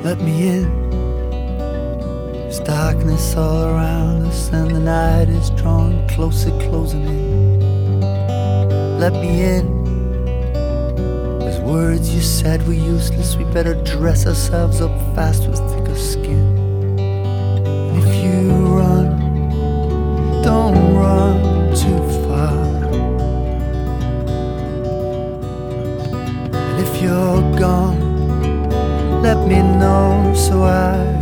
Let me in. There's darkness all around us, and the night is drawing closer, closing in. Let me in. Those words you said were useless. We better dress ourselves up fast with thicker skin. And if you run, don't run too far. And if you're gone, let me know so I